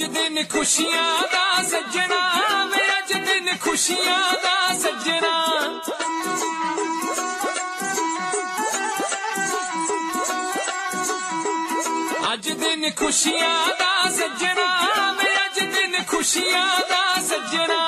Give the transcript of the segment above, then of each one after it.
दिन खुशियां दा सज्जना वे अज दिन खुशियां दा सज्जना अज दिन खुशियां दा सज्जना वे अज दिन खुशियां दा सज्जना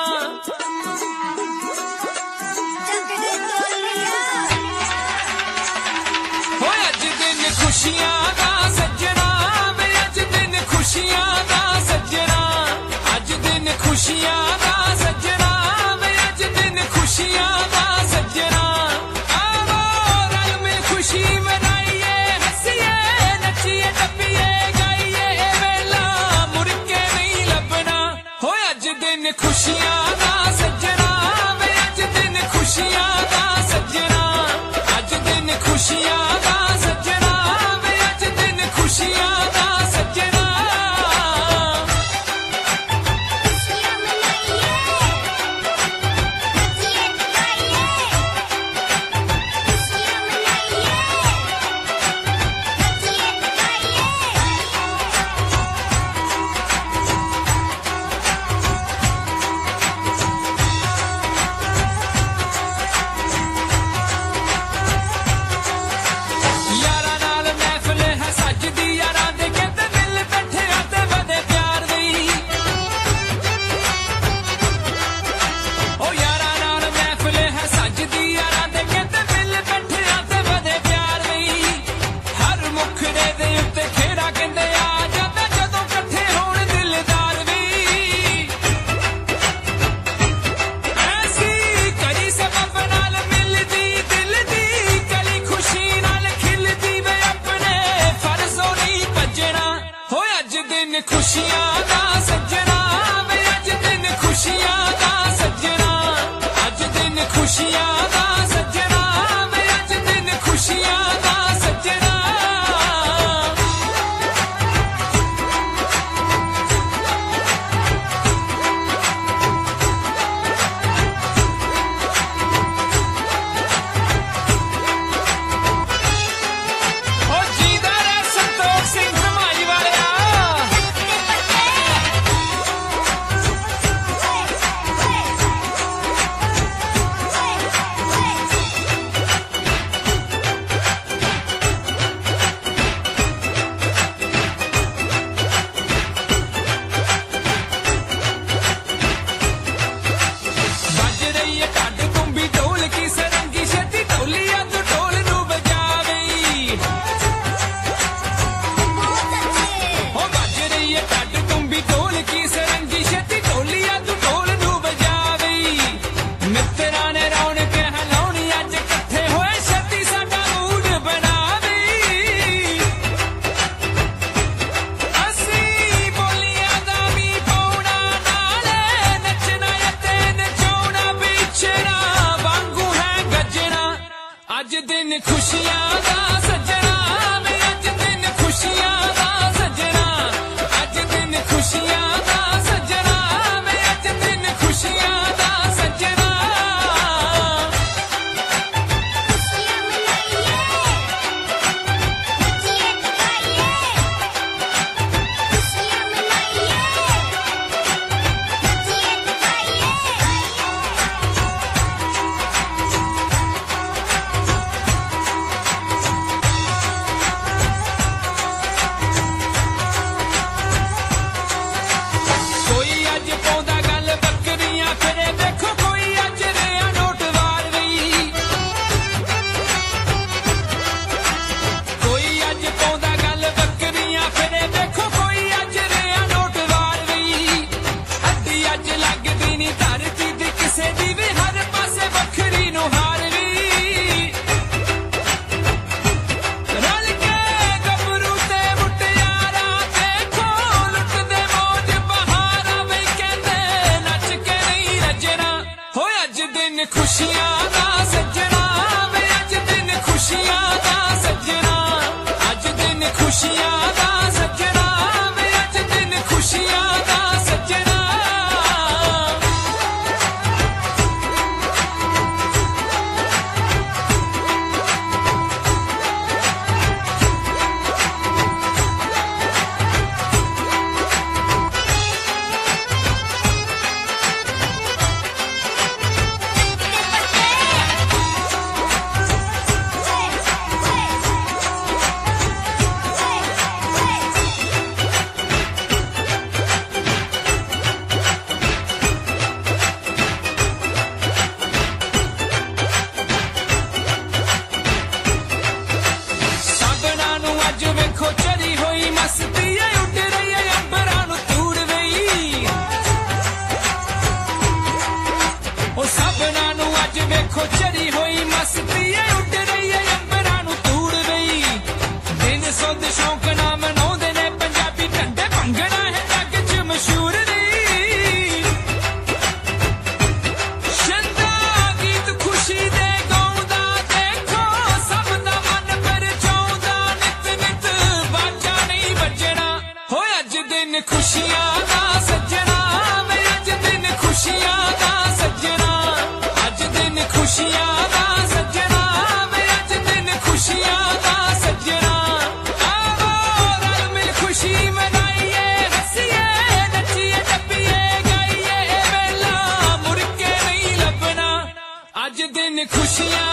हो अज दिन खुशियां दा सज्जना वे अज दिन खुशियां दा सज्जना अज दिन खुशियां दा सज्जना वे अज दिन खुशियां दा सज्जना आओ रल मिल खुशी मनाइए हंसिए नचिए टप्पिए गाइए वेला मुड़ के नहीं लभना हो अज दिन खुशियां दा सज्जना वे अज दिन खुशियां दा सज्जना अज दिन खुशियां दा सज्जना वे अज दिन खुशियां दा सज्जना यारा नाल महफिल है सजदी यारा दे कहते दिल बैठे आते बदे प्यार दी ओ यारा नाल महफिल है सजदी यारा दे कहते दिल बैठे आते बदे प्यार दी हर मुखड़े दे उत्ते खेड़ा कहंदे आ जाता जदों इकट्ठे होण दिलदार वी ऐसी करी सबब नाल मिलदी दिल दी कली खुशी नाल खिलदी वे अपने फर्जों नहीं भजना हो अज दिन खुशियां दा सज्जना वे अज दिन खुशियां दा सज्जना अज दिन खुशियां दा सज्जना वे अज दिन खुशियां दा सज्जना ओ जीदा रे संतोष सिंह धमाई वालिया बज रही है ढाड तुम्बी ढोल की सरंगी छेती ढोलिया तू ढोल नू बजावी हो बज रही है ढाड तुम्बी ढोल की सरंगी छेती ढोलिया तू ढोल नू बजावी मित्रा ने रौनक हलाउणी अज इकट्ठे होए छेती साडा मूड बनावी असी बोलियां दा भी पाउणा नाले नचना ते नचाउणा विछड़ा वांगू है गजना अज दिन खुशियां दा सज्जना वे अज दिन खुशियां दा सज्जना अज दिन खुशियां दा सज्जना वे अज दिन खुशियां दा सज्जना ਅੱਜ ਵੇਖੋ ਚਰੀ ਹੋਈ ਮਸਤੀ ਏ ਉੱਡ ਰਹੀ ਏ ਅੰਬਰਾਂ ਨੂੰ ਤੂੜ ਵਈ ਉਹ ਸਭਨਾਂ ਨੂੰ ਅੱਜ ਵੇਖੋ ਚਰੀ ਹੋਈ ਮਸਤੀ ਏ ਉੱਡ ਰਹੀ ਏ ਅੰਬਰਾਂ ਨੂੰ ਤੂੜ ਵਈ ਦਿਨ ਸੁੱਧ ਸ਼ੌਂਕ ਨਾ ਮਨਾਉਂਦੇ ਨੇ ਪੰਜਾਬੀ ਢੰਡੇ ਭੰਗੜਾ ਹੈ ਜੱਗ 'ਚ ਮਸ਼ਹੂਰ ਨੀ ਸ਼ੰਦਾ ਗੀਤ ਖੁਸ਼ੀ ਦੇ ਗਾਉਂਦਾ ਦੇਖੋ ਸਭ ਦਾ ਮਨ ਪਰਚਾਉਂਦਾ ਨਿਤ ਨਿਤ ਬਾਜਾ ਨਹੀਂ ਵੱਜਣਾ ਹੋ ਅੱਜ ਦਿਨ ਖੁਸ਼ੀਆਂ ਦਾ ਸੱਜਣਾ ਵੇ ਅੱਜ ਦਿਨ ਖੁਸ਼ੀਆਂ ਦਾ ਸੱਜਣਾ ਅੱਜ ਦਿਨ ਖੁਸ਼ੀਆਂ ਦਾ ਸੱਜਣਾ ਵੇ ਅੱਜ ਦਿਨ ਖੁਸ਼ੀਆਂ ਦਾ ਸੱਜਣਾ ਆਵੋ ਰਲ ਮਿਲ ਖੁਸ਼ੀ ਮਨਾਈਏ ਹੱਸੀਏ ਨੱਚੀਏ ਟੱਪੀਏ ਗਾਈਏ ਇਹ ਵੇਲਾ ਮੁੜ ਕੇ ਨਹੀਂ ਲੱਭਣਾ ਅੱਜ ਦਿਨ ਖੁਸ਼ੀਆਂ